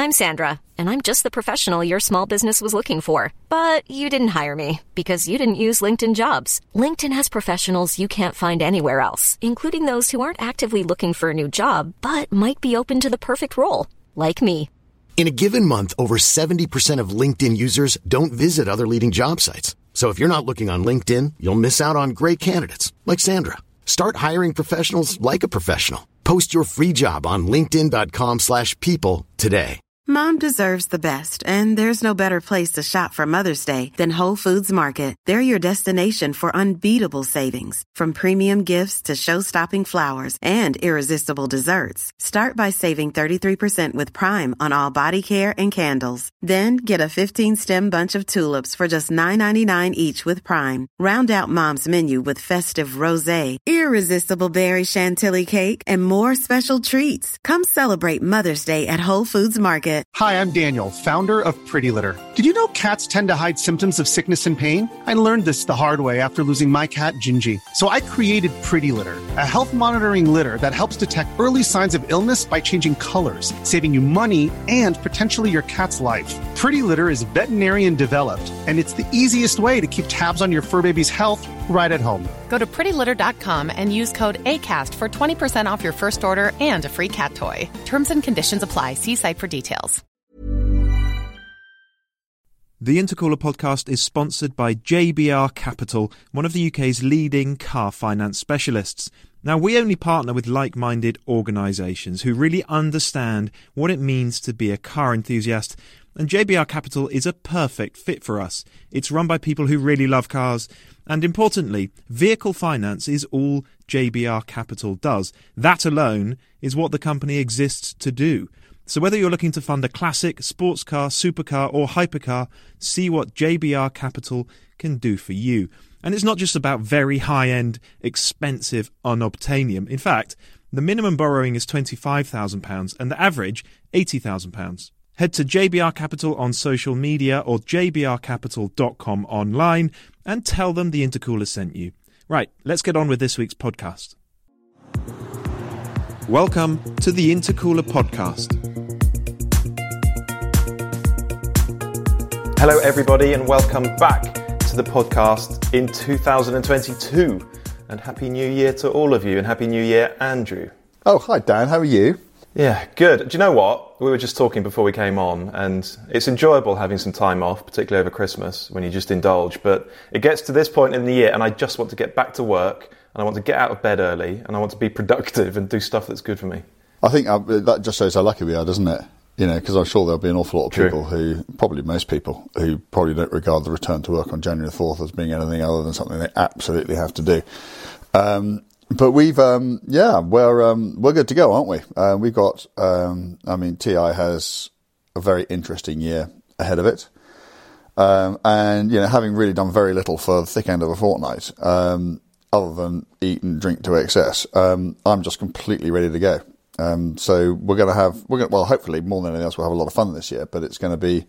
I'm Sandra, and I'm just the professional your small business was looking for. But you didn't hire me because you didn't use LinkedIn Jobs. LinkedIn has professionals you can't find anywhere else, including those who aren't actively looking for a new job, but might be open to the perfect role, like me. In a given month, over 70% of LinkedIn users don't visit other leading job sites. So if you're not looking on LinkedIn, you'll miss out on great candidates like Sandra. Start hiring professionals like a professional. Post your free job on linkedin.com/people today. Mom deserves the best, and there's no better place to shop for Mother's Day than Whole Foods Market. They're your destination for unbeatable savings, from premium gifts to show-stopping flowers and irresistible desserts. Start by saving 33% with Prime on all body care and candles. Then get a 15-stem bunch of tulips for just $9.99 each with Prime. Round out Mom's menu with festive rosé, irresistible berry chantilly cake, and more special treats. Come celebrate Mother's Day at Whole Foods Market. Hi, I'm Daniel, founder of Pretty Litter. Did you know cats tend to hide symptoms of sickness and pain? I learned this the hard way after losing my cat, Gingy. So I created Pretty Litter, a health monitoring litter that helps detect early signs of illness by changing colors, saving you money and potentially your cat's life. Pretty Litter is veterinarian developed, and it's the easiest way to keep tabs on your fur baby's health right at home. Go to prettylitter.com and use code ACAST for 20% off your first order and a free cat toy. Terms and conditions apply. See site for details. The Intercooler podcast is sponsored by JBR Capital, one of the UK's leading car finance specialists. Now, we only partner with like-minded organisations who really understand what it means to be a car enthusiast, and JBR Capital is a perfect fit for us. It's run by people who really love cars, and importantly, vehicle finance is all JBR Capital does. That alone is what the company exists to do. So whether you're looking to fund a classic, sports car, supercar or hypercar, see what JBR Capital can do for you. And it's not just about very high-end, expensive unobtainium. In fact, the minimum borrowing is £25,000 and the average £80,000. Head to JBR Capital on social media or jbrcapital.com online and tell them the Intercooler sent you. Right, let's get on with this week's podcast. Welcome to the Intercooler podcast. Hello everybody and welcome back to the podcast in 2022. And Happy New Year to all of you, and Happy New Year, Andrew. Oh, hi Dan, how are you? Yeah, good. Do you know what? We were just talking before we came on, and it's enjoyable having some time off, particularly over Christmas, when you just indulge. But it gets to this point in the year, and I just want to get back to work, and I want to get out of bed early, and I want to be productive and do stuff that's good for me. I think that just shows how lucky we are, doesn't it? You know, because I'm sure there'll be an awful lot of people True. probably most people, who probably don't regard the return to work on January 4th as being anything other than something they absolutely have to do. But we're good to go, aren't we? We've got, TI has a very interesting year ahead of it. And, you know, having really done very little for the thick end of a fortnight, other than eat and drink to excess, I'm just completely ready to go. So hopefully more than anything else, we'll have a lot of fun this year, but it's going to be,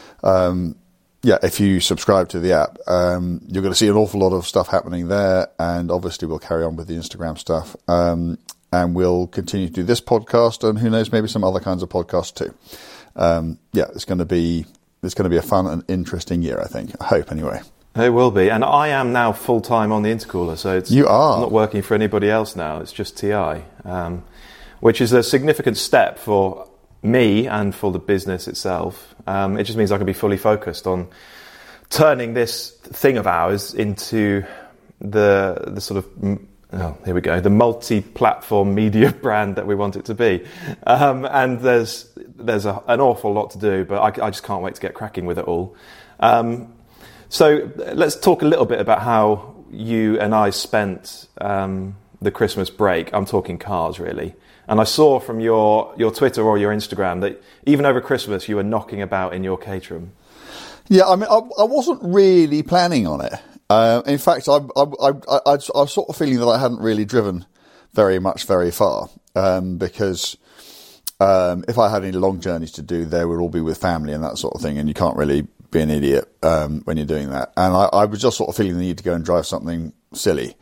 if you subscribe to the app, you're going to see an awful lot of stuff happening there, and obviously we'll carry on with the Instagram stuff, and we'll continue to do this podcast, and who knows, maybe some other kinds of podcasts too. It's going to be a fun and interesting year, I think. I hope, anyway. It will be, and I am now full-time on the Intercooler, so you are. I'm not working for anybody else now, it's just TI, which is a significant step for me and for the business itself. It just means I can be fully focused on turning this thing of ours into the sort of, the multi-platform media brand that we want it to be. And there's an awful lot to do, but I just can't wait to get cracking with it all. So let's talk a little bit about how you and I spent the Christmas break. I'm talking cars, really. And I saw from your Twitter or your Instagram that even over Christmas you were knocking about in your Caterham. Yeah, I mean, I wasn't really planning on it. In fact, I was sort of feeling that I hadn't really driven very far, because if I had any long journeys to do, they would all be with family and that sort of thing, and you can't really be an idiot when you're doing that. And I was just sort of feeling the need to go and drive something silly.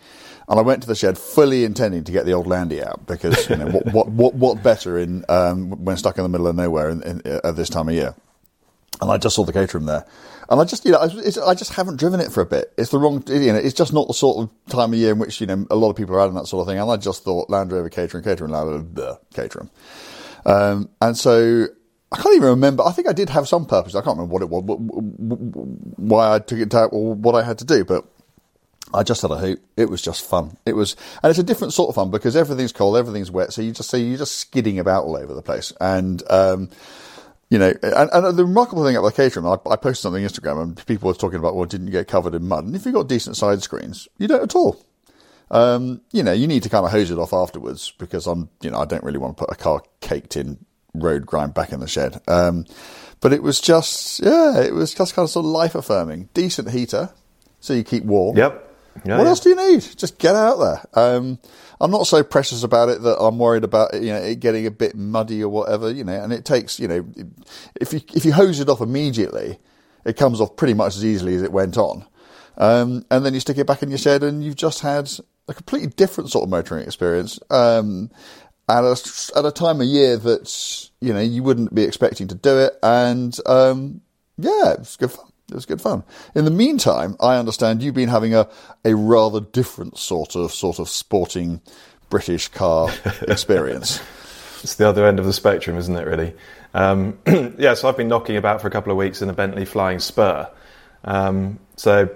And I went to the shed fully intending to get the old Landy out because what better in when stuck in the middle of nowhere at this time of year. And I just saw the Caterham there, and I just I just haven't driven it for a bit. It's the wrong, it's just not the sort of time of year in which a lot of people are adding that sort of thing. And I just thought Land Rover Caterham, Caterham. And so I can't even remember. I think I did have some purpose. I can't remember what it was, why I took it out, or what I had to do, but I just had a hoot. It was just fun. And it's a different sort of fun because everything's cold, everything's wet, so you're just skidding about all over the place. And and the remarkable thing about the Caterham, I posted something on Instagram, and people were talking about, well, didn't you get covered in mud? And if you've got decent side screens, you don't at all. You need to kind of hose it off afterwards because I don't really want to put a car caked in road grime back in the shed. But it was just kind of sort of life affirming. Decent heater, so you keep warm. Yep. Yeah, what else do you need? Just get out there. I'm not so precious about it that I'm worried about it getting a bit muddy or whatever. And it takes if you hose it off immediately, it comes off pretty much as easily as it went on. And then you stick it back in your shed, and you've just had a completely different sort of motoring experience. At a time of year that you wouldn't be expecting to do it, and it was good fun. It was good fun. In the meantime, I understand you've been having a rather different sort of sporting British car experience. It's the other end of the spectrum, isn't it, really? So I've been knocking about for a couple of weeks in a Bentley Flying Spur. So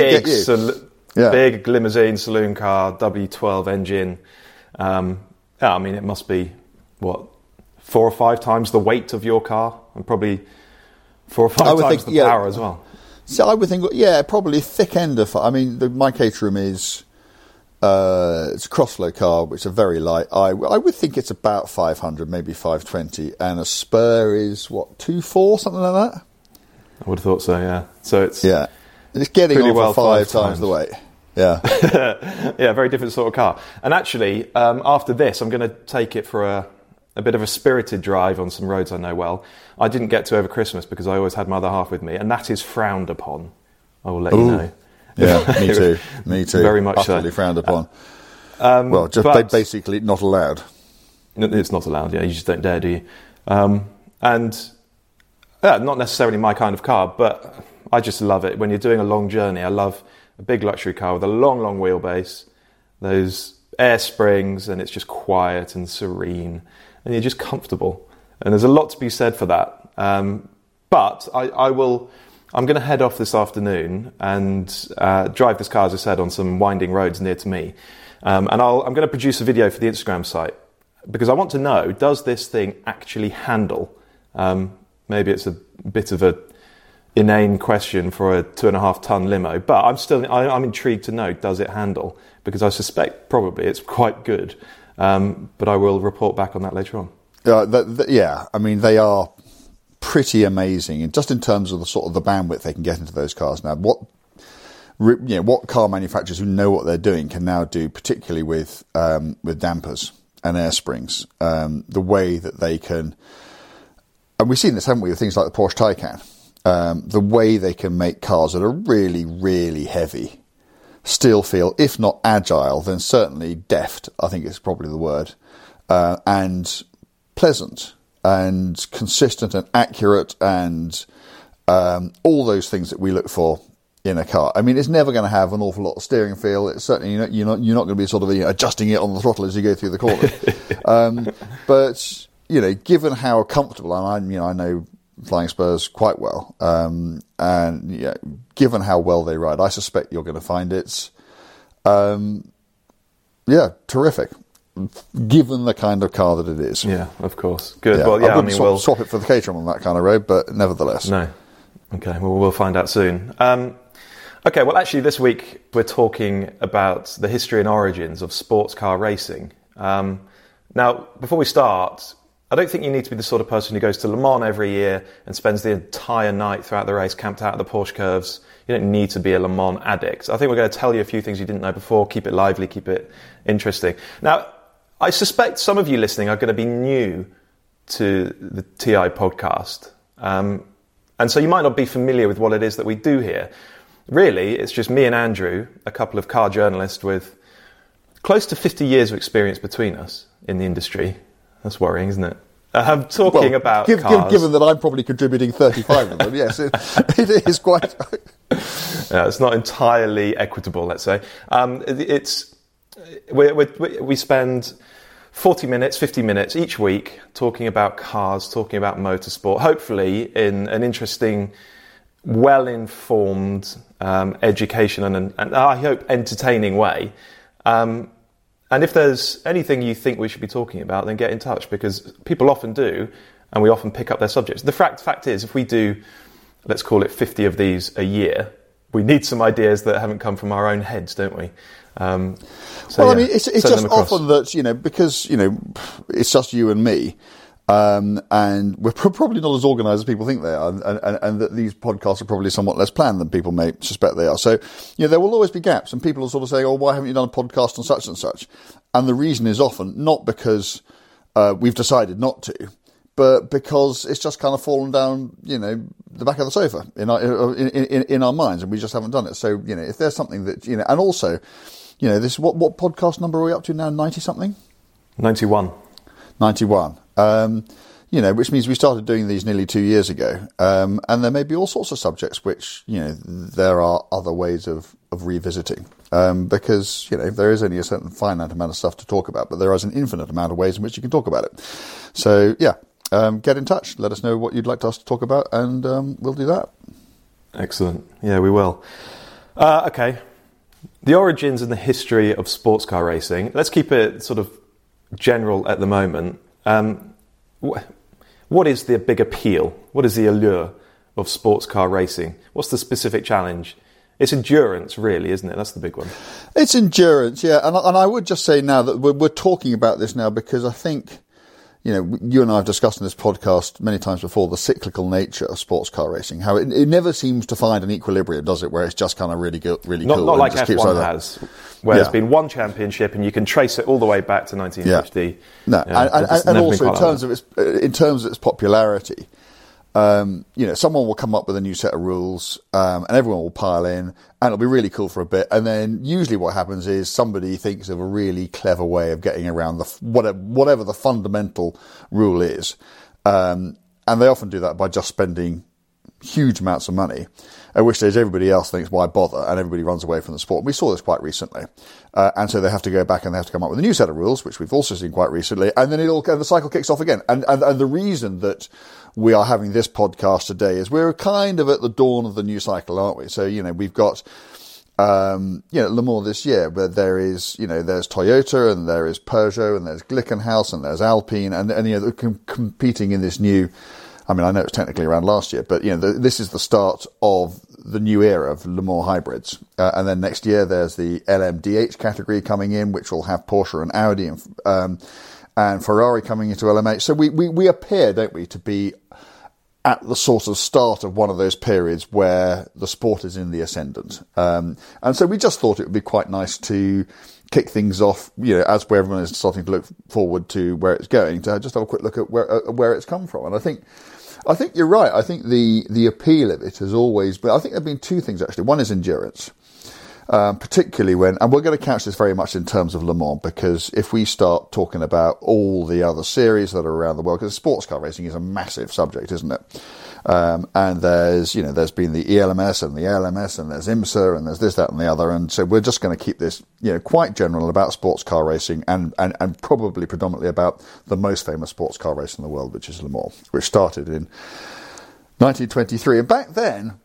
big limousine saloon car, W12 engine. It must be, 4 or 5 times the weight of your car, and probably 4 or 5 times the power as well. So I would think, probably thick end of. My Caterham is it's a crossflow car, which is very light. I would think it's about 500, maybe 520, and a Spur is 2.4, something like that. I would have thought so. Yeah. So it's getting on for 5 times the weight. Yeah. Very different sort of car. And actually, after this, I'm going to take it for a bit of a spirited drive on some roads I know well. I didn't get to over Christmas because I always had my other half with me, and that is frowned upon. I will let you know. Yeah, me too. Very much utterly so. frowned upon. Basically not allowed. It's not allowed, you just don't dare, do you? Not necessarily my kind of car, but I just love it. When you're doing a long journey, I love a big luxury car with a long, long wheelbase, those air springs, and it's just quiet and serene, and you're just comfortable. And there's a lot to be said for that. But I'm going to head off this afternoon and drive this car, as I said, on some winding roads near to me. And I'm going to produce a video for the Instagram site because I want to know, does this thing actually handle? Maybe it's a bit of a inane question for a 2.5-ton limo, but I'm intrigued to know, does it handle? Because I suspect probably it's quite good. But I will report back on that later on. They are pretty amazing, and just in terms of the sort of the bandwidth they can get into those cars now. What car manufacturers who know what they're doing can now do, particularly with dampers and air springs, the way that they can, and we've seen this, haven't we, with things like the Porsche Taycan, the way they can make cars that are really, really heavy still feel, if not agile, then certainly deft, I think is probably the word, and pleasant and consistent and accurate and all those things that we look for in a car. It's never going to have an awful lot of steering feel. It's certainly you're not going to be sort of adjusting it on the throttle as you go through the corner. But given how comfortable, and I know Flying Spurs quite well, and given how well they ride, I suspect you're going to find it's terrific. Given the kind of car that it is. Yeah, of course. Good. Yeah, I wouldn't swap it for the Caterham on that kind of road, but nevertheless. No. Okay, well, we'll find out soon. Actually, this week we're talking about the history and origins of sports car racing. Now, before we start, I don't think you need to be the sort of person who goes to Le Mans every year and spends the entire night throughout the race camped out at the Porsche curves. You don't need to be a Le Mans addict. I think we're going to tell you a few things you didn't know before, keep it lively, keep it interesting. Now, I suspect some of you listening are going to be new to the TI podcast. And so you might not be familiar with what it is that we do here. Really, it's just me and Andrew, a couple of car journalists with close to 50 years of experience between us in the industry. That's worrying, isn't it? Talking about cars. Given that I'm probably contributing 35 of them, yes, it is quite... Yeah, it's not entirely equitable, let's say. We spend 40 minutes, 50 minutes each week talking about cars, talking about motorsport, hopefully in an interesting, well-informed, education and I hope entertaining way. And if there's anything you think we should be talking about, then get in touch, because people often do, and we often pick up their subjects. The fact is, if we do, let's call it 50 of these a year, we need some ideas that haven't come from our own heads, don't we? It's just often that, because, it's just you and me, and we're probably not as organised as people think they are, and that these podcasts are probably somewhat less planned than people may suspect they are. So, there will always be gaps, and people will sort of say, oh, why haven't you done a podcast on such and such? And the reason is often not because we've decided not to, but because it's just kind of fallen down, the back of the sofa in our minds, and we just haven't done it. So, if there's something that, and also, this, what podcast number are we up to now? 90-something? 91. 91. Which means we started doing these nearly 2 years ago. And there may be all sorts of subjects which, there are other ways of revisiting. Because, there is only a certain finite amount of stuff to talk about, but there is an infinite amount of ways in which you can talk about it. So, yeah, get in touch. Let us know what you'd like us to talk about, and we'll do that. Excellent. Yeah, we will. Okay. The origins and the history of sports car racing. Let's keep it sort of general at the moment. What is the big appeal? What is the allure of sports car racing? What's the specific challenge? It's endurance, really, isn't it? That's the big one. It's endurance, yeah. And I would just say now that we're talking about this now because I think, you and I have discussed in this podcast many times before the cyclical nature of sports car racing, how it never seems to find an equilibrium, does it, where it's just kind of really cool. Not like F1 has, where there's been one championship and you can trace it all the way back to 1950. Yeah. No, and also in terms of its popularity, someone will come up with a new set of rules, and everyone will pile in, and it'll be really cool for a bit. And then usually what happens is somebody thinks of a really clever way of getting around whatever the fundamental rule is. And they often do that by just spending huge amounts of money, at which stage everybody else thinks, why bother? And everybody runs away from the sport. We saw this quite recently. And so they have to go back and they have to come up with a new set of rules, which we've also seen quite recently. And then the cycle kicks off again. And the reason that we are having this podcast today is we're kind of at the dawn of the new cycle, aren't we? So, we've got, Le Mans this year, where there is, there's Toyota and there is Peugeot and there's Glickenhaus and there's Alpine and they're competing in this new, I know it's technically around last year, but, this is the start of the new era of Le Mans hybrids. And then next year there's the LMDH category coming in, which will have Porsche and Audi and Ferrari coming into LMH. So we appear, don't we, to be at the sort of start of one of those periods where the sport is in the ascendant. And so we just thought it would be quite nice to kick things off, as where everyone is starting to look forward to where it's going, to just have a quick look at where it's come from. And I think you're right. I think the appeal of it has always been, I think there have been two things actually. One is endurance. Particularly when, and we're going to couch this very much in terms of Le Mans, because if we start talking about all the other series that are around the world, because sports car racing is a massive subject, isn't it? And there's been the ELMS and the LMS and there's IMSA and there's this, that and the other. And so we're just going to keep this, quite general about sports car racing and probably predominantly about the most famous sports car race in the world, which is Le Mans, which started in 1923. And back then,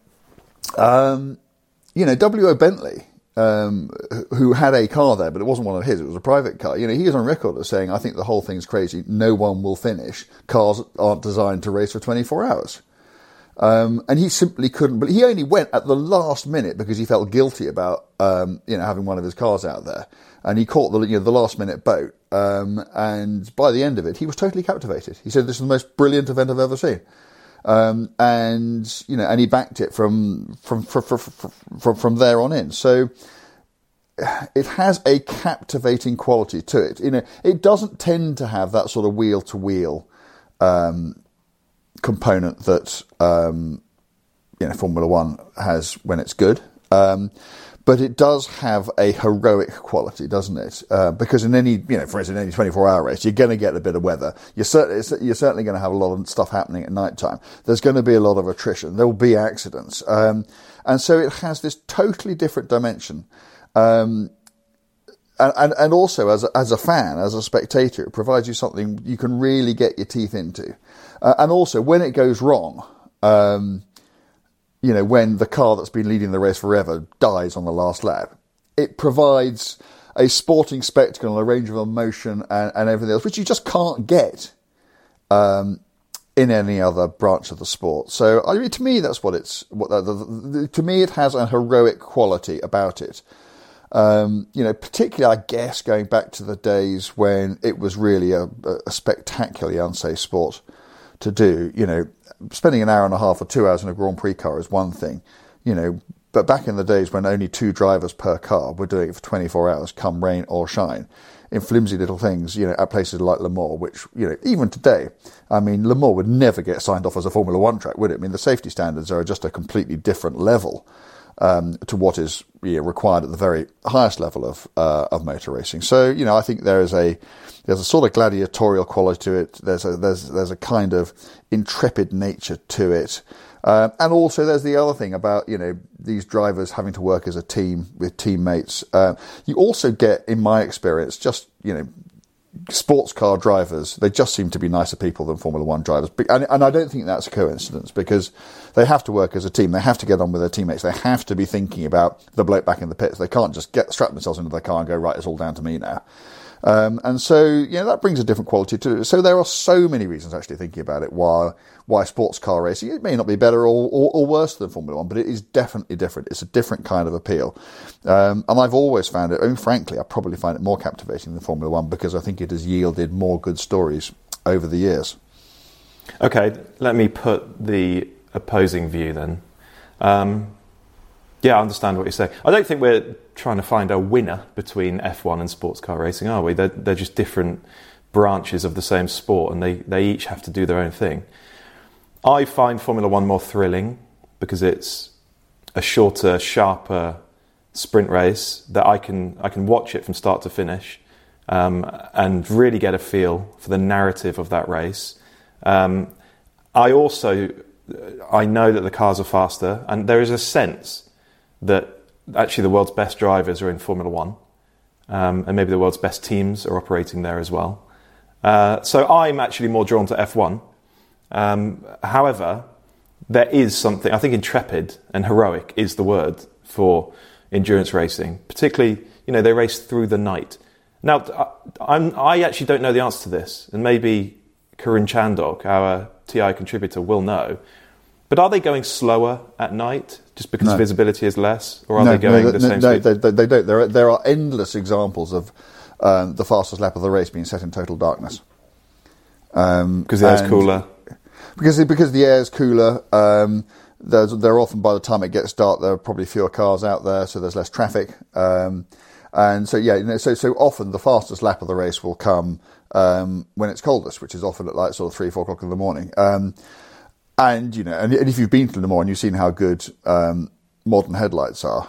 W.O. Bentley, who had a car there, but it wasn't one of his, it was a private car. He was on record as saying, I think the whole thing's crazy. No one will finish. Cars aren't designed to race for 24 hours. And he simply couldn't, but he only went at the last minute because he felt guilty about, having one of his cars out there. And he caught the last minute boat. And by the end of it, he was totally captivated. He said, this is the most brilliant event I've ever seen. And he backed it from there on in. So it has a captivating quality to it. It doesn't tend to have that sort of wheel to wheel, component that, Formula One has when it's good. But it does have a heroic quality, doesn't it? Because in any, for instance, in any 24-hour race, you're going to get a bit of weather. You're certainly going to have a lot of stuff happening at night time. There's going to be a lot of attrition. There will be accidents. And so it has this totally different dimension. And also, as a fan, as a spectator, it provides you something you can really get your teeth into. And also, when it goes wrong, when the car that's been leading the race forever dies on the last lap, it provides a sporting spectacle, a range of emotion and everything else, which you just can't get in any other branch of the sport. So, to me, that's to me, it has a heroic quality about it. Particularly, I guess, going back to the days when it was really a spectacularly unsafe sport to do. Spending an hour and a half or 2 hours in a Grand Prix car is one thing, but back in the days when only 2 drivers per car were doing it for 24 hours, come rain or shine, in flimsy little things, at places like Le Mans, which, even today, Le Mans would never get signed off as a Formula One track, would it? The safety standards are just a completely different level to what is required at the very highest level of motor racing. So, I think there's a sort of gladiatorial quality to it. There's a kind of intrepid nature to it. And also there's the other thing about, these drivers having to work as a team with teammates. You also get, in my experience, just, sports car drivers, they just seem to be nicer people than Formula One drivers. And I don't think that's a coincidence, because they have to work as a team. They have to get on with their teammates. They have to be thinking about the bloke back in the pits. They can't just strap themselves into their car and go, right, it's all down to me now. And so, that brings a different quality to it. So there are so many reasons, actually, thinking about it, why sports car racing, it may not be better or worse than Formula One, but it is definitely different. It's a different kind of appeal. And I've always found it, frankly, I probably find it more captivating than Formula One, because I think it has yielded more good stories over the years. Okay, let me put the opposing view then. I understand what you're saying. I don't think we're trying to find a winner between F1 and sports car racing, are we? They're just different branches of the same sport, and they each have to do their own thing. I find Formula One more thrilling because it's a shorter, sharper sprint race that I can watch it from start to finish and really get a feel for the narrative of that race. I know that the cars are faster, and there is a sense that actually the world's best drivers are in Formula One, and maybe the world's best teams are operating there as well. So I'm actually more drawn to F1. However, there is something, I think intrepid and heroic is the word for endurance racing. Particularly, they race through the night. Now, I actually don't know the answer to this, and maybe Karun Chandok, our TI contributor, will know. But are they going slower at night just because visibility is less, or are they going the same speed? No, they don't. There are endless examples of the fastest lap of the race being set in total darkness. Because the air's cooler. Because the air is cooler. They're often, by the time it gets dark, there are probably fewer cars out there, so there's less traffic. And so so often the fastest lap of the race will come when it's coldest, which is often at like sort of 3-4 o'clock in the morning. And if you've been to Le Mans and you've seen how good modern headlights are,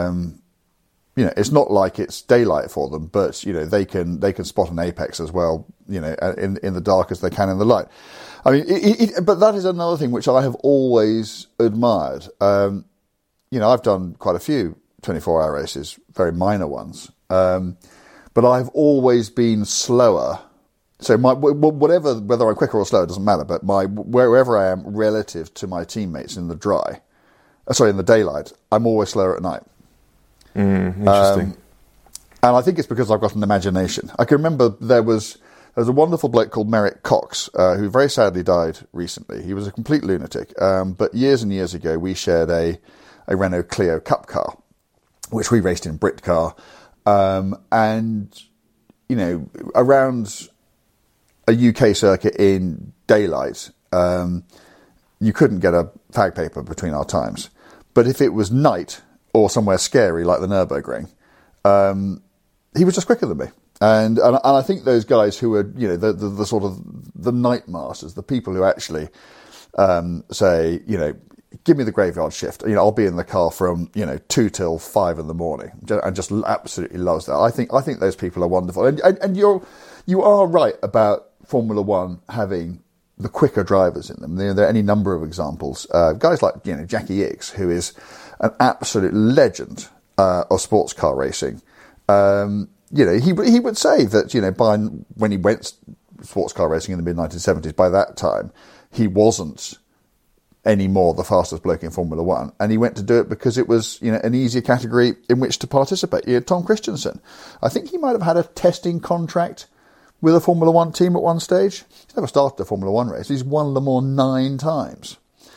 it's not like it's daylight for them, but they can spot an apex as well, in the dark as they can in the light. I mean, but that is another thing which I have always admired. I've done quite a few 24-hour races, very minor ones, but I've always been slower. So whether I'm quicker or slower doesn't matter, but wherever I am relative to my teammates in the daylight, I'm always slower at night. Interesting. And I think it's because I've got an imagination. I can remember there was a wonderful bloke called Merrick Cox, who very sadly died recently. He was a complete lunatic. But years and years ago, we shared a Renault Clio Cup car, which we raced in Britcar. And, around a UK circuit in daylight, you couldn't get a fag paper between our times. But if it was night or somewhere scary like the Nürburgring, he was just quicker than me. And I think those guys who are, the sort of the night masters, the people who actually say, give me the graveyard shift. I'll be in the car from 2 till 5 in the morning, and just absolutely loves that. I think those people are wonderful, and you are right about Formula One having the quicker drivers in them. There are any number of examples. Guys like Jackie Ickx, who is an absolute legend of sports car racing. He would say that when he went sports car racing in the mid-1970s, by that time he wasn't anymore the fastest bloke in Formula One, and he went to do it because it was an easier category in which to participate. Tom Christensen, I think he might have had a testing contract with a Formula One team at one stage. He's never started a Formula One race. He's won Le Mans 9 times.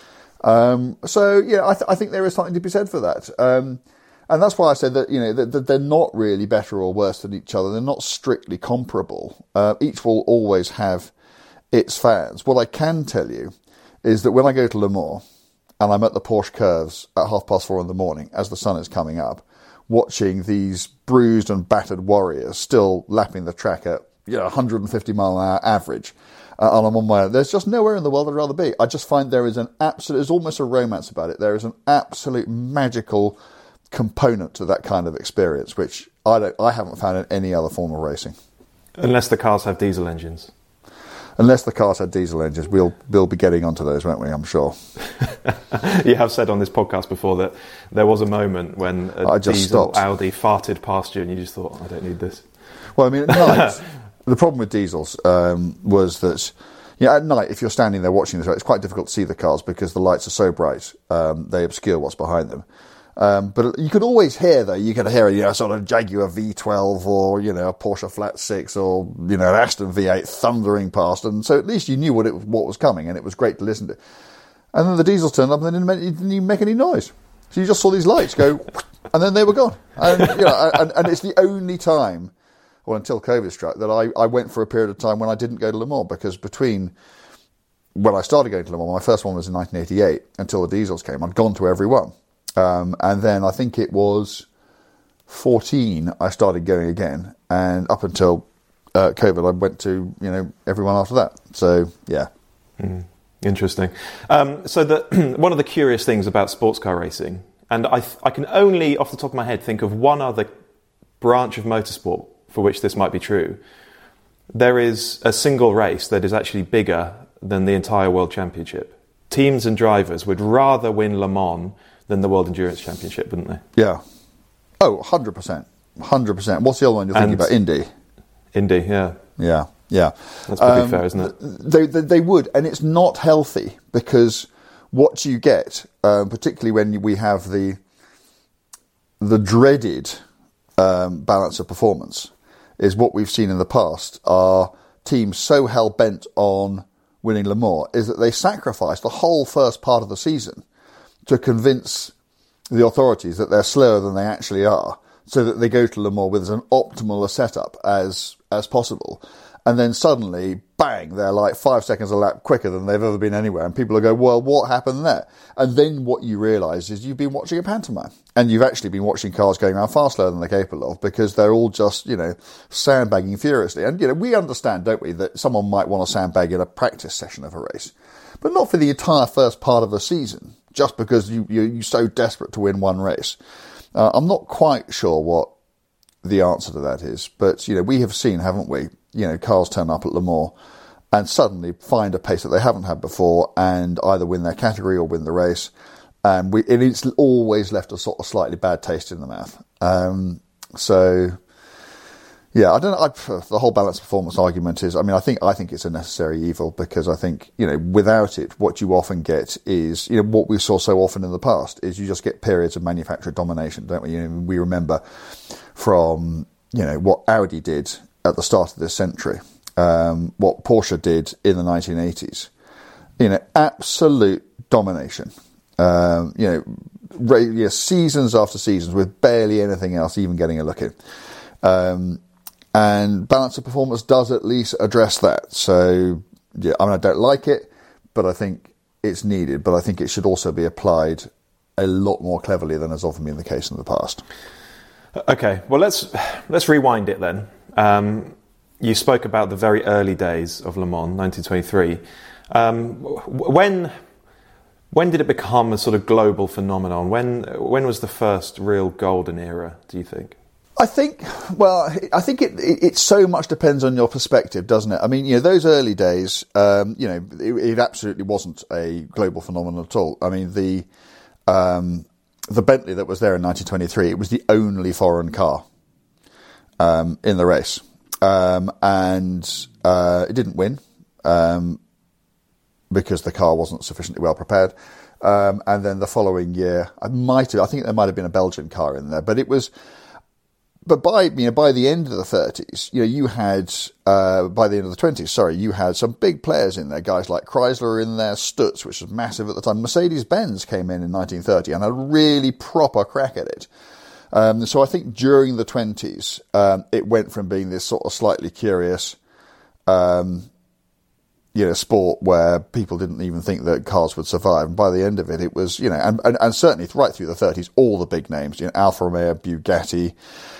I think there is something to be said for that. And that's why I said that, that they're not really better or worse than each other. They're not strictly comparable. Each will always have its fans. What I can tell you is that when I go to Le Mans and I'm at the Porsche curves at 4:30 in the morning as the sun is coming up, watching these bruised and battered warriors still lapping the track at 150 mile an hour average, and I'm on my own. There's just nowhere in the world I'd rather be. I just find there's almost a romance about it. There is an absolute magical component to that kind of experience, which I haven't found in any other form of racing. Unless the cars have diesel engines. Unless the cars had diesel engines, we'll be getting onto those, won't we? I'm sure. You have said on this podcast before that there was a moment when a diesel Audi farted past you and you just thought, I don't need this. Well, I mean, at night, the problem with diesels was that at night, if you're standing there watching this, it's quite difficult to see the cars because the lights are so bright, they obscure what's behind them. But you could always hear, though, you could hear a sort of Jaguar V12 or, a Porsche Flat 6 or, an Aston V8 thundering past. And so at least you knew what was coming, and it was great to listen to. And then the diesels turned up and they didn't even make any noise. So you just saw these lights go, and then they were gone. And, and it's the only time, well, until COVID struck, that I went for a period of time when I didn't go to Le Mans, because between when I started going to Le Mans, my first one was in 1988, until the diesels came, I'd gone to every one. And then I think it was 14 I started going again, and up until COVID I went to everyone after that. So yeah. Interesting. So one of the curious things about sports car racing, and I can only off the top of my head think of one other branch of motorsport for which this might be true. There is a single race that is actually bigger than the entire World Championship. Teams and drivers would rather win Le Mans than the World Endurance Championship, wouldn't they? Yeah. Oh, 100%. 100%. What's the other one you're thinking about? Indy. Indy, yeah. Yeah, yeah. That's pretty fair, isn't it? They would, and it's not healthy, because what you get, particularly when we have the dreaded balance of performance, is what we've seen in the past are teams so hell-bent on winning Le Mans, is that they sacrifice the whole first part of the season to convince the authorities that they're slower than they actually are, so that they go to Le Mans with as an optimal a setup as possible. And then suddenly, bang, they're like 5 seconds a lap quicker than they've ever been anywhere. And people will go, well, what happened there? And then what you realise is you've been watching a pantomime. And you've actually been watching cars going around far slower than they're capable of, because they're all just, sandbagging furiously. And, we understand, don't we, that someone might want to sandbag in a practice session of a race. But not for the entire first part of the season, just because you're so desperate to win one race. I'm not quite sure what the answer to that is. But, we have seen, haven't we, cars turn up at Le Mans and suddenly find a pace that they haven't had before and either win their category or win the race. And it's always left a sort of slightly bad taste in the mouth. Yeah, I don't know. The whole balance performance argument is, I think it's a necessary evil, because I think, without it, what you often get is, what we saw so often in the past is you just get periods of manufacturer domination, don't we? We remember from, what Audi did at the start of this century, what Porsche did in the 1980s, absolute domination. Seasons after seasons with barely anything else even getting a look in. And balance of performance does at least address that. So, yeah, I don't like it, but I think it's needed. But I think it should also be applied a lot more cleverly than has often been the case in the past. Okay, well, let's rewind it then. You spoke about the very early days of Le Mans, 1923. When did it become a sort of global phenomenon? When was the first real golden era, do you think? I think it so much depends on your perspective, doesn't it? I mean, those early days, it absolutely wasn't a global phenomenon at all. I mean, the Bentley that was there in 1923, it was the only foreign car in the race. And it didn't win because the car wasn't sufficiently well prepared. And then the following year, I think there might have been a Belgian car in there, but it was... But by the end of the 30s, you had by the end of the 20s, you had some big players in there. Guys like Chrysler were in there, Stutz, which was massive at the time. Mercedes-Benz came in 1930 and had a really proper crack at it. So I think during the 20s, it went from being this sort of slightly curious, sport where people didn't even think that cars would survive. And by the end of it, it was, and certainly right through the 30s, all the big names, Alfa Romeo, Bugatti,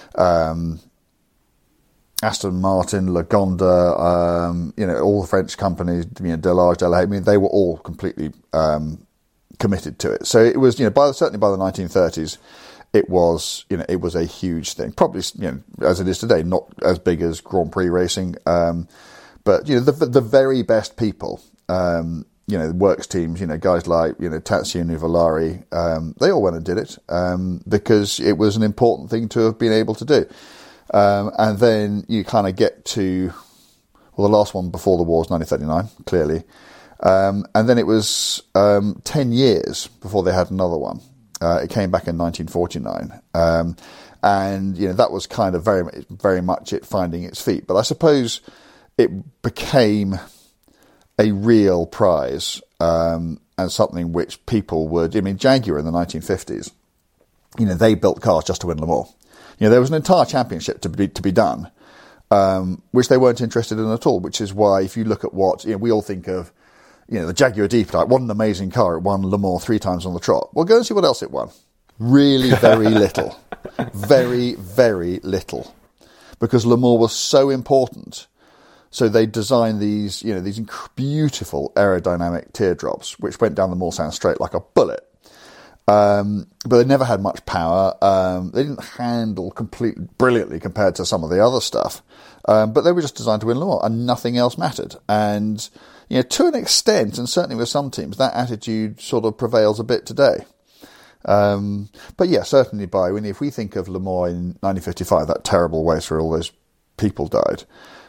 Aston Martin, Lagonda, all the French companies, Delage, Delahaye, they were all completely committed to it. So it was, certainly by the 1930s, it was a huge thing. Probably, as it is today, not as big as Grand Prix racing, but the very best people, works teams, guys like Tazio Nuvolari, they all went and did it because it was an important thing to have been able to do. And then you kind of get to, the last one before the war was 1939, clearly. And then it was 10 years before they had another one. It came back in 1949. And, that was kind of very, very much it finding its feet. But I suppose it became a real prize and something which people would... Jaguar in the 1950s, they built cars just to win Le Mans. There was an entire championship to be done, which they weren't interested in at all, which is why if you look at what... we all think of, the Jaguar D-Type, what an amazing car, it won Le Mans 3 times on the trot. Well, go and see what else it won. Really very little. Very, very little. Because Le Mans was so important... So they designed these beautiful aerodynamic teardrops, which went down the Mulsanne straight like a bullet. But they never had much power. They didn't handle completely brilliantly compared to some of the other stuff. But they were just designed to win Le Mans, and nothing else mattered. And to an extent, and certainly with some teams, that attitude sort of prevails a bit today. But yeah, certainly if we think of Le Mans in 1955, that terrible race where all those people died.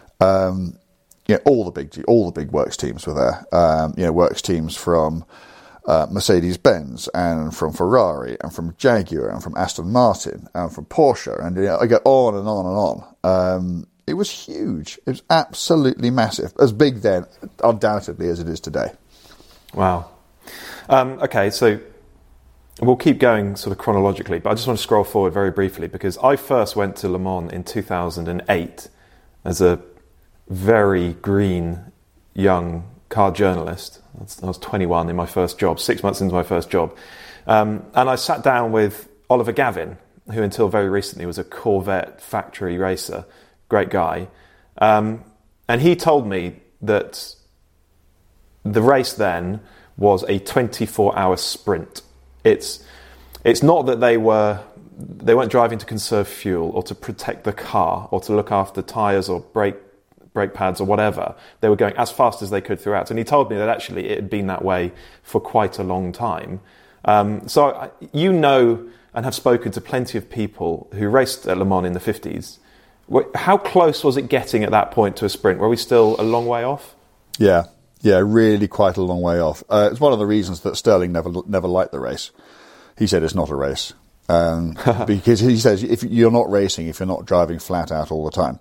All the big works teams were there. Works teams from Mercedes-Benz and from Ferrari and from Jaguar and from Aston Martin and from Porsche, and I go on and on and on. It was huge. It was absolutely massive, as big then, undoubtedly, as it is today. Wow. Okay, so we'll keep going sort of chronologically, but I just want to scroll forward very briefly because I first went to Le Mans in 2008 as a very green young car journalist. I was 21 in my first job, 6 months into my first job. And I sat down with Oliver Gavin, who until very recently was a Corvette factory racer, great guy. And he told me that the race then was a 24-hour sprint. It's not that they weren't driving to conserve fuel or to protect the car or to look after tyres or brake pads or whatever. They were going as fast as they could throughout. And he told me that actually it had been that way for quite a long time. So and have spoken to plenty of people who raced at Le Mans in the 50s. How close was it getting at that point to a sprint? Were we still a long way off? Yeah, really quite a long way off. It's one of the reasons that Sterling never liked the race. He said it's not a race. Because he says if you're not racing, if you're not driving flat out all the time.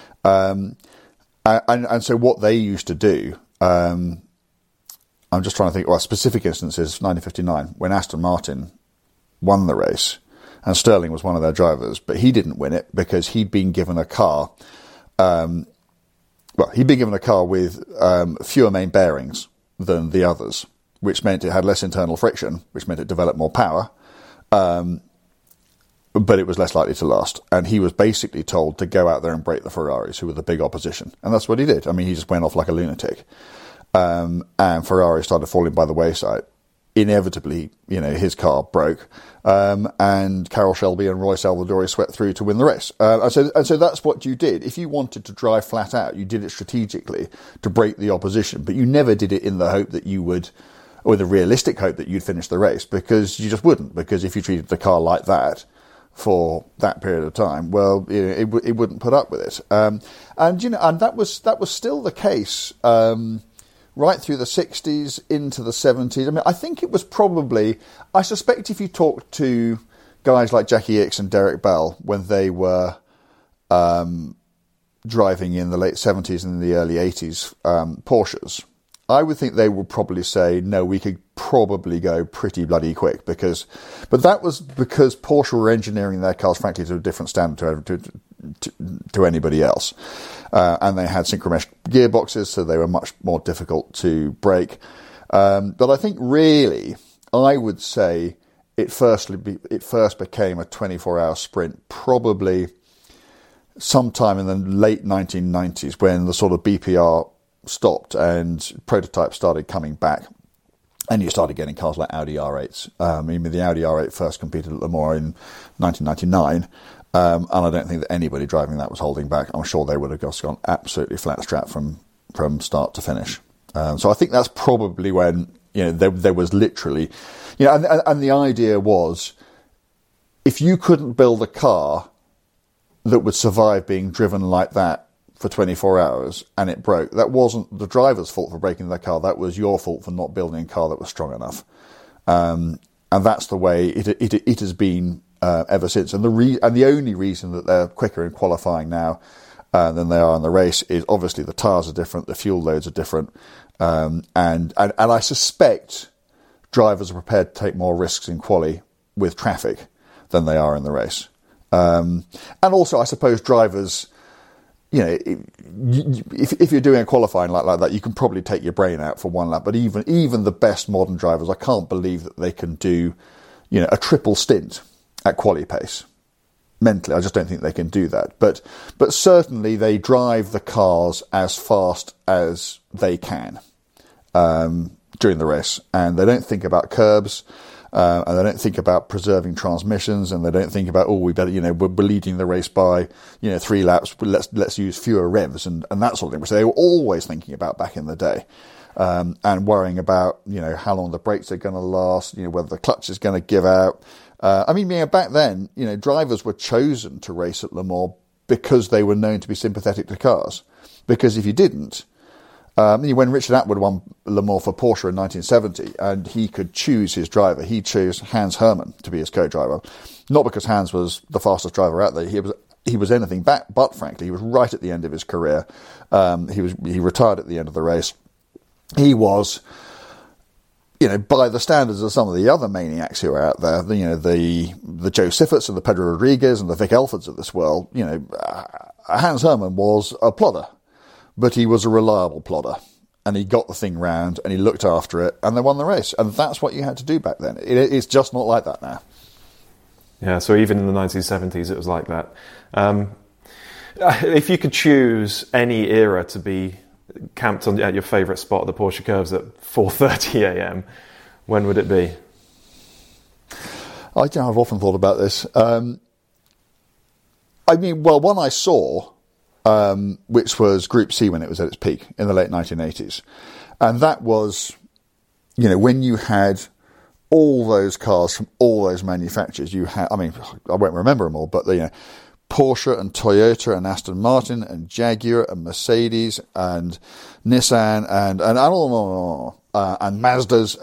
And so what they used to do, I'm just trying to think, specific instances, 1959, when Aston Martin won the race, and Sterling was one of their drivers, but he didn't win it because he'd been given a car, with fewer main bearings than the others, which meant it had less internal friction, which meant it developed more power, but it was less likely to last. And he was basically told to go out there and break the Ferraris, who were the big opposition. And that's what he did. I mean, he just went off like a lunatic. And Ferrari started falling by the wayside. inevitably, his car broke. And Carroll Shelby and Roy Salvadori swept through to win the race. And so that's what you did. If you wanted to drive flat out, you did it strategically to break the opposition, but you never did it in the hope that you would, or the realistic hope that you'd finish the race, because you just wouldn't. Because if you treated the car like that for that period of time, well, it wouldn't put up with it. And that was still the case right through the 60s into the 70s. I mean, I think it was probably, I suspect if you talk to guys like Jackie Ickx and Derek Bell when they were driving in the late 70s and the early 80s Porsches, I would think they would probably say, no, we could probably go pretty bloody quick, but that was because Porsche were engineering their cars, frankly, to a different standard to anybody else. And they had synchromesh gearboxes, so they were much more difficult to break. But I think really, I would say it first became a 24-hour sprint, probably sometime in the late 1990s, when the sort of BPR stopped and prototypes started coming back, and you started getting cars like Audi R8s. The Audi R8 first competed at Le Mans in 1999, and I don't think that anybody driving that was holding back. I'm sure they would have just gone absolutely flat strapped from start to finish. So I think that's probably when there was literally, and the idea was, if you couldn't build a car that would survive being driven like that for 24 hours and it broke, that wasn't the driver's fault for breaking their car. That was your fault for not building a car that was strong enough. And that's the way it has been ever since. And the only reason that they're quicker in qualifying now than they are in the race is obviously the tyres are different, the fuel loads are different, and I suspect drivers are prepared to take more risks in quali with traffic than they are in the race. And also, I suppose drivers, if you're doing a qualifying like that, you can probably take your brain out for one lap. But even the best modern drivers, I can't believe that they can do, a triple stint at quali pace. Mentally, I just don't think they can do that. But certainly they drive the cars as fast as they can during the race, and they don't think about curbs. And they don't think about preserving transmissions, and they don't think about, we better, we're leading the race by, 3 laps, let's use fewer revs and that sort of thing, which they were always thinking about back in the day, and worrying about, how long the brakes are going to last, whether the clutch is going to give out. Back then, drivers were chosen to race at Le Mans because they were known to be sympathetic to cars. Because if you didn't, when Richard Attwood won Le Mans for Porsche in 1970, and he could choose his driver, he chose Hans Hermann to be his co-driver. Not because Hans was the fastest driver out there. He was anything but frankly, he was right at the end of his career. He retired at the end of the race. He was, by the standards of some of the other maniacs who are out there, the Joe Sifferts and the Pedro Rodriguez and the Vic Elfords of this world, Hans Hermann was a plodder. But he was a reliable plodder, and he got the thing round, and he looked after it, and they won the race. And that's what you had to do back then. It's just not like that now. Yeah, so even in the 1970s, it was like that. If you could choose any era to be camped at your favourite spot at the Porsche Curves at 4:30 a.m., when would it be? I've often thought about this. One I saw, which was Group C when it was at its peak in the late 1980s. And that was, when you had all those cars from all those manufacturers, you had, I won't remember them all, but Porsche and Toyota and Aston Martin and Jaguar and Mercedes and Nissan and Mazdas,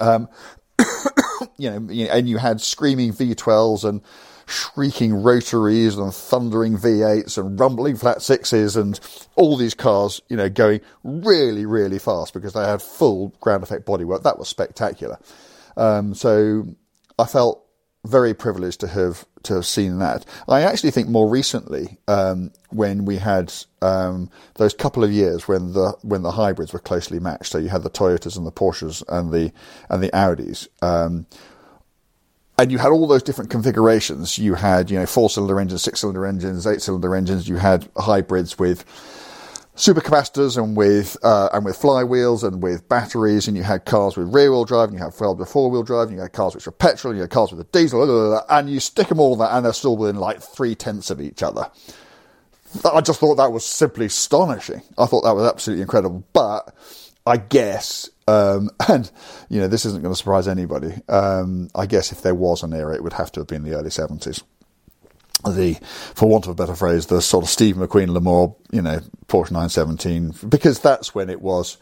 and you had screaming V12s and shrieking rotaries and thundering V8s and rumbling flat sixes and all these cars, going really, really fast because they had full ground effect bodywork. That was spectacular. So I felt very privileged to have seen that. I actually think more recently, when we had those couple of years when the hybrids were closely matched, so you had the Toyotas and the Porsches and the Audis. And you had all those different configurations. You had, 4-cylinder engines, 6-cylinder engines, 8-cylinder engines. You had hybrids with supercapacitors and with flywheels and with batteries, and you had cars with rear-wheel drive, and you had four-wheel drive, and you had cars which were petrol, and you had cars with a diesel, blah, blah, blah, and you stick them all that, and they're still within like 0.3 of each other. I just thought that was simply astonishing. I thought that was absolutely incredible. But I guess, and this isn't going to surprise anybody, I guess if there was an era, it would have to have been the early 70s. For want of a better phrase, the sort of Steve McQueen Le Mans, Porsche 917, because that's when it was.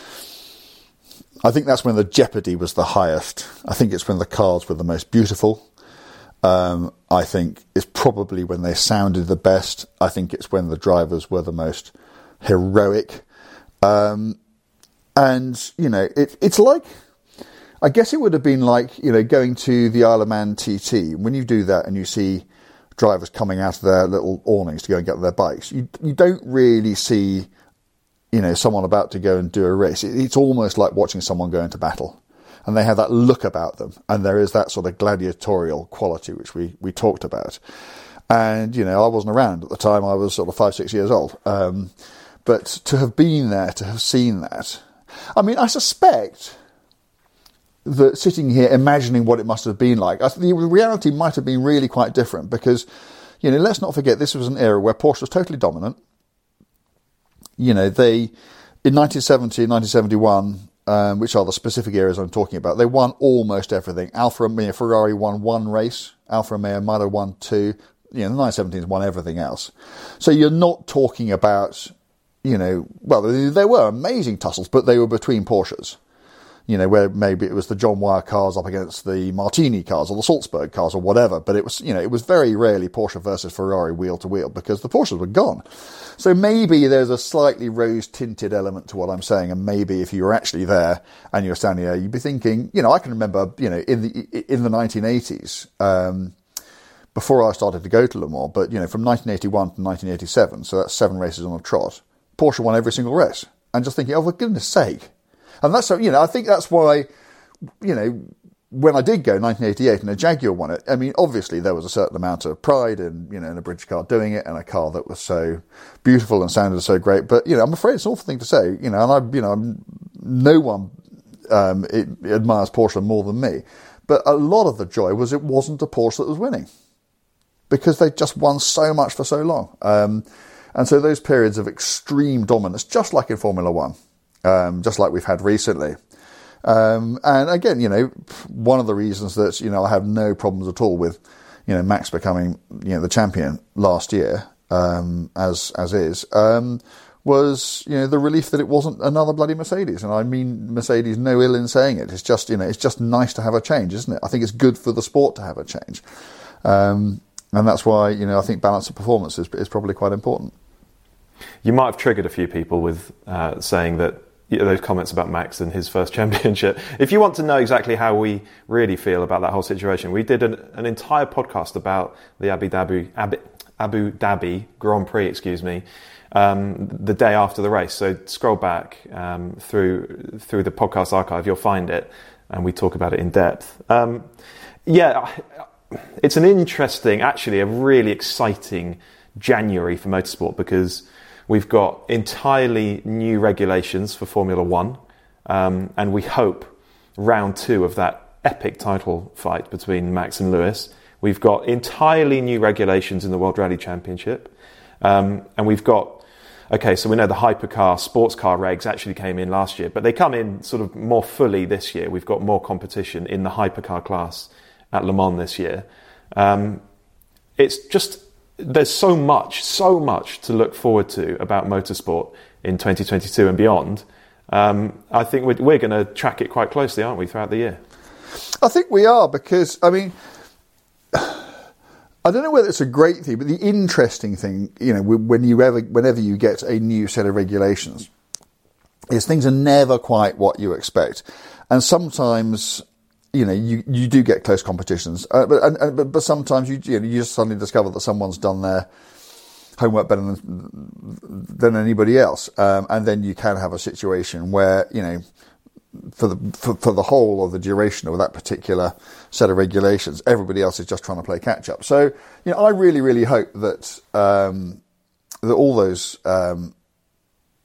I think that's when the jeopardy was the highest. I think it's when the cars were the most beautiful. I think it's probably when they sounded the best. I think it's when the drivers were the most heroic. And it's like, I guess it would have been like, going to the Isle of Man TT. When you do that and you see drivers coming out of their little awnings to go and get their bikes, you don't really see, someone about to go and do a race. It's almost like watching someone go into battle. And they have that look about them. And there is that sort of gladiatorial quality which we talked about. And, I wasn't around at the time. I was sort of 5-6 years old. But to have been there, to have seen that. I mean, I suspect that sitting here imagining what it must have been like, the reality might have been really quite different because, let's not forget this was an era where Porsche was totally dominant. In 1970 and 1971, which are the specific areas I'm talking about, they won almost everything. Alfa Romeo, Ferrari won one race. Alfa Romeo, Milo won two. The 917s won everything else. So you're not talking about, well, there were amazing tussles, but they were between Porsches. Where maybe it was the John Wyer cars up against the Martini cars or the Salzburg cars or whatever. But it was, it was very rarely Porsche versus Ferrari wheel to wheel because the Porsches were gone. So maybe there's a slightly rose-tinted element to what I'm saying. And maybe if you were actually there and you're standing there, you'd be thinking, I can remember, in the 1980s, before I started to go to Le Mans, but, from 1981 to 1987, so that's 7 races on a trot, Porsche won every single race. And just thinking, oh, for goodness sake. And that's, I think that's why, when I did go 1988 and a Jaguar won it, I mean, obviously there was a certain amount of pride in, in a British car doing it and a car that was so beautiful and sounded so great. But, I'm afraid it's an awful thing to say, and no one admires Porsche more than me. But a lot of the joy was it wasn't a Porsche that was winning because they just won so much for so long. And so those periods of extreme dominance, just like in Formula One, just like we've had recently. And again, one of the reasons that, I have no problems at all with, Max becoming, the champion last year, as is, was, the relief that it wasn't another bloody Mercedes. And I mean Mercedes, no ill in saying it. It's just, it's just nice to have a change, isn't it? I think it's good for the sport to have a change. And that's why, I think balance of performance is probably quite important. You might have triggered a few people with saying that those comments about Max and his first championship. If you want to know exactly how we really feel about that whole situation, we did an entire podcast about the Abu Dhabi Grand Prix, the day after the race. So scroll back through the podcast archive, you'll find it, and we talk about it in depth. It's an interesting, actually a really exciting January for motorsport because we've got entirely new regulations for Formula One, and we hope round 2 of that epic title fight between Max and Lewis. We've got entirely new regulations in the World Rally Championship, and we've got, so we know the hypercar, sports car regs actually came in last year, but they come in sort of more fully this year. We've got more competition in the hypercar class at Le Mans this year. It's just... There's so much to look forward to about motorsport in 2022 and beyond. I think we're going to track it quite closely, aren't we, throughout the year? I think we are because, I mean, I don't know whether it's a great thing, but the interesting thing, whenever you get a new set of regulations, is things are never quite what you expect. And sometimes... you do get close competitions, but sometimes you just suddenly discover that someone's done their homework better than anybody else, and then you can have a situation where for the whole of the duration of that particular set of regulations, everybody else is just trying to play catch up. So I really hope that that all those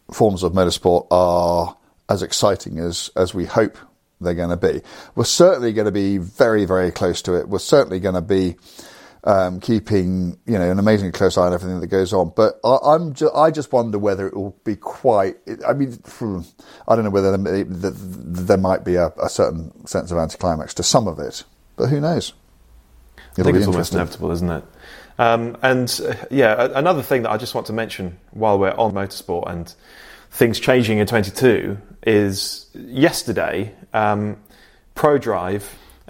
forms of motorsport are as exciting as we hope they're going to be. We're certainly going to be very, very close to it. We're certainly going to be keeping, an amazingly close eye on everything that goes on. But I just wonder whether it will be quite. I don't know whether there might be a certain sense of anticlimax to some of it, but who knows? I think it's almost inevitable, isn't it? Another thing that I just want to mention while we're on motorsport and things changing in 22 is yesterday, ProDrive.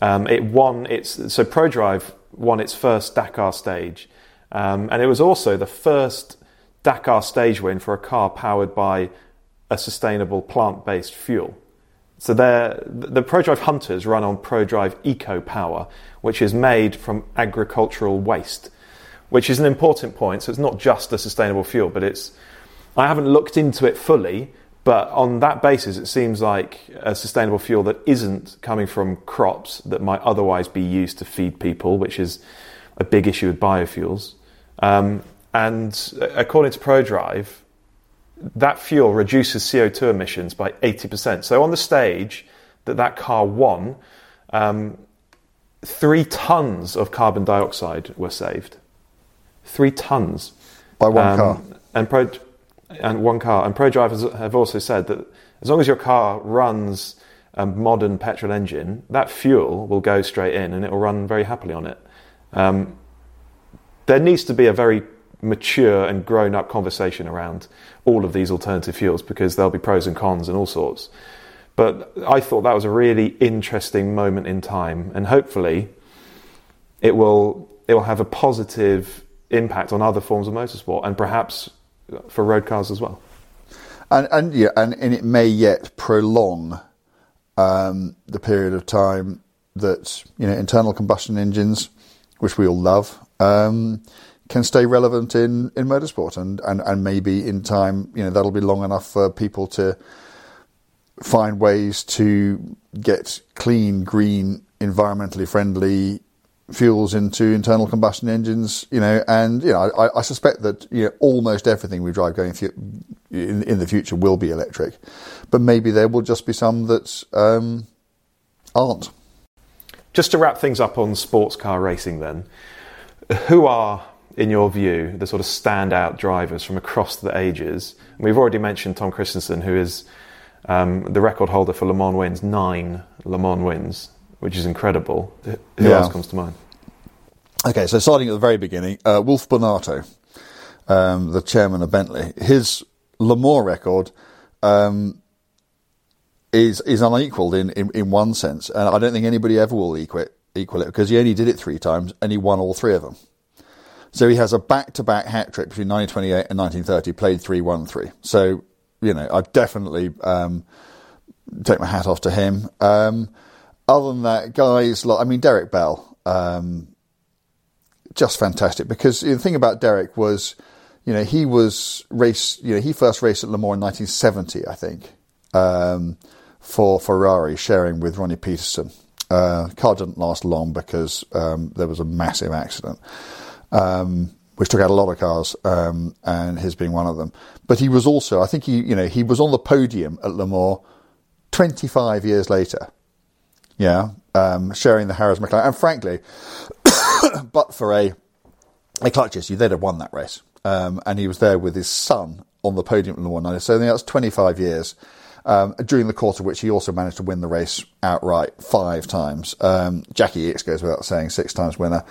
ProDrive won its first Dakar stage, and it was also the first Dakar stage win for a car powered by a sustainable plant-based fuel. So the ProDrive Hunters run on ProDrive Eco Power, which is made from agricultural waste, which is an important point. So it's not just a sustainable fuel, but I haven't looked into it fully, but on that basis, it seems like a sustainable fuel that isn't coming from crops that might otherwise be used to feed people, which is a big issue with biofuels. And according to ProDrive, that fuel reduces CO2 emissions by 80%. So on the stage that car won, 3 tons of carbon dioxide were saved. 3 tons. By one car. And one car. And ProDrive have also said that as long as your car runs a modern petrol engine, that fuel will go straight in and it will run very happily on it. There needs to be a very mature and grown-up conversation around all of these alternative fuels, because there'll be pros and cons and all sorts. But I thought that was a really interesting moment in time, and hopefully it will have a positive impact on other forms of motorsport, and perhaps for road cars as well. And it may yet prolong the period of time that internal combustion engines, which we all love, can stay relevant in motorsport, and maybe in time that'll be long enough for people to find ways to get clean, green, environmentally friendly fuels into internal combustion engines, I suspect that almost everything we drive going in the future will be electric, but maybe there will just be some that aren't. Just to wrap things up on sports car racing then, who are, in your view, the sort of standout drivers from across the ages? We've already mentioned Tom Christensen, who is the record holder for Le Mans wins, 9 Le Mans wins, which is incredible. Who else comes to mind? Okay, so starting at the very beginning, Wolf Bonato, the chairman of Bentley, his Le Mans record is unequalled in one sense, and I don't think anybody ever will equal it, because he only did it 3 times and he won all 3 of them. So he has a back-to-back hat-trick between 1928 and 1930, played 3, won 3. So, I definitely take my hat off to him. Other than that, guys like, Derek Bell, just fantastic, because the thing about Derek was, he first raced at Le Mans in 1970, I think, for Ferrari, sharing with Ronnie Peterson. Car didn't last long because there was a massive accident, which took out a lot of cars, and his being one of them. But he was also, I think he was on the podium at Le Mans 25 years later. Yeah, sharing the Harris McLaren. And frankly, but for a clutch issue, they'd have won that race. And he was there with his son on the podium at Le Mans. So that's 25 years, during the course of which he also managed to win the race outright 5 times. Jackie Ickx goes without saying, 6 times winner.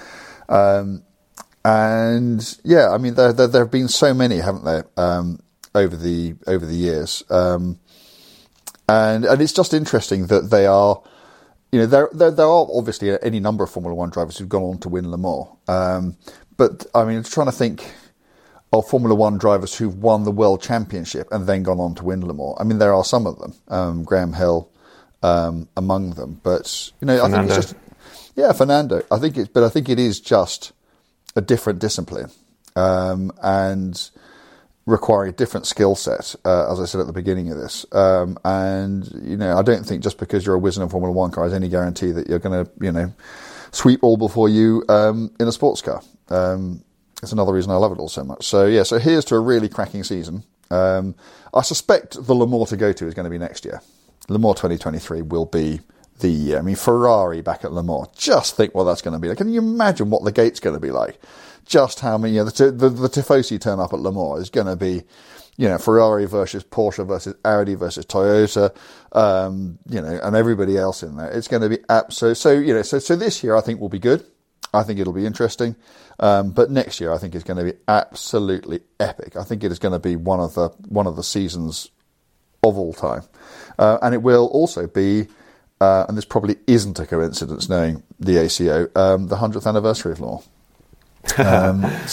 And yeah, there have been so many, haven't there, over the years. And it's just interesting that they are, there are obviously any number of Formula One drivers who've gone on to win Le Mans. But trying to think of Formula One drivers who've won the World Championship and then gone on to win Le Mans. There are some of them, Graham Hill among them. But Fernando. I think it's just Fernando. I think it is just a different discipline, and requiring a different skill set, as I said at the beginning of this. And I don't think just because you're a whiz in a Formula One car is any guarantee that you're going to, sweep all before you in a sports car. It's another reason I love it all so much. So here's to a really cracking season. I suspect the Le Mans to go to is going to be next year. Le Mans 2023 will be the year. I mean, Ferrari back at Le Mans. Just think what that's going to be like. Can you imagine what the gate's going to be like? Just how many, the Tifosi turn up at Le Mans is going to be, Ferrari versus Porsche versus Audi versus Toyota, and everybody else in there. It's going to be absolute. So this year I think will be good. I think it'll be interesting. But next year I think it's going to be absolutely epic. I think it is going to be one of the seasons of all time. And it will also be, and this probably isn't a coincidence knowing the ACO, the 100th anniversary of Le Mans.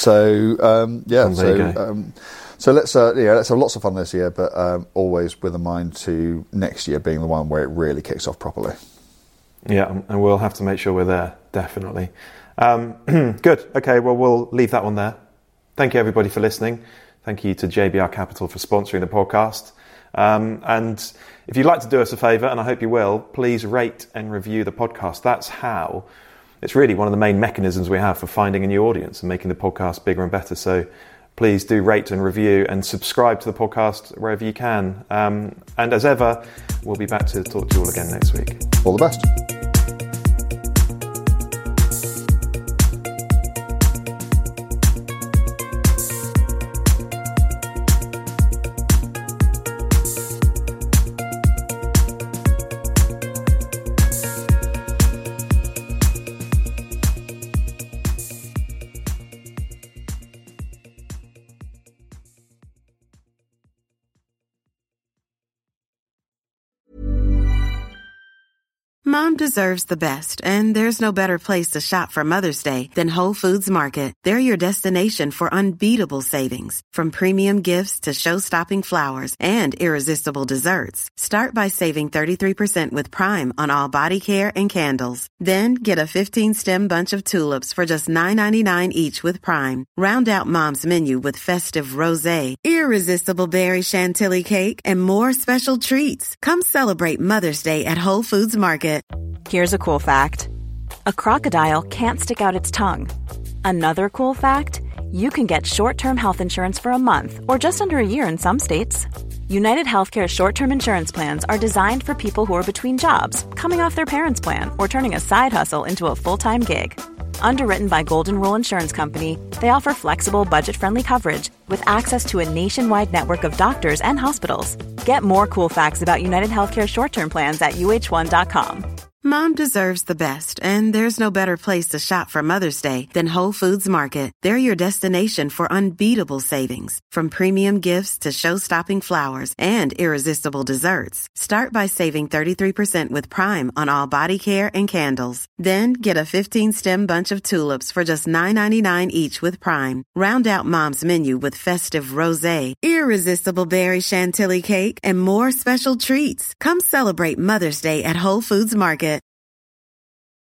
So let's have lots of fun this year, but always with a mind to next year being the one where it really kicks off properly. Yeah, and we'll have to make sure we're there, definitely. Good. Okay, well, we'll leave that one there. Thank you, everybody, for listening. Thank you to JBR Capital for sponsoring the podcast. And if you'd like to do us a favour, and I hope you will, please rate and review the podcast. That's how. It's really one of the main mechanisms we have for finding a new audience and making the podcast bigger and better. So please do rate and review and subscribe to the podcast wherever you can. And as ever, we'll be back to talk to you all again next week. All the best. Mom deserves the best, and there's no better place to shop for Mother's Day than Whole Foods Market. They're your destination for unbeatable savings, from premium gifts to show-stopping flowers and irresistible desserts. Start by saving 33% with Prime on all body care and candles. Then get a 15-stem bunch of tulips for just $9.99 each with Prime. Round out Mom's menu with festive rosé, irresistible berry chantilly cake, and more special treats. Come celebrate Mother's Day at Whole Foods Market. Here's a cool fact. A crocodile can't stick out its tongue. Another cool fact, you can get short-term health insurance for a month or just under a year in some states. United Healthcare short-term insurance plans are designed for people who are between jobs, coming off their parents' plan, or turning a side hustle into a full-time gig. Underwritten by Golden Rule Insurance Company, they offer flexible, budget-friendly coverage with access to a nationwide network of doctors and hospitals. Get more cool facts about United Healthcare short-term plans at uh1.com. Mom deserves the best, and there's no better place to shop for Mother's Day than Whole Foods Market. They're your destination for unbeatable savings, from premium gifts to show-stopping flowers and irresistible desserts. Start by saving 33% with Prime on all body care and candles. Then get a 15-stem bunch of tulips for just $9.99 each with Prime. Round out Mom's menu with festive rosé, irresistible berry chantilly cake, and more special treats. Come celebrate Mother's Day at Whole Foods Market.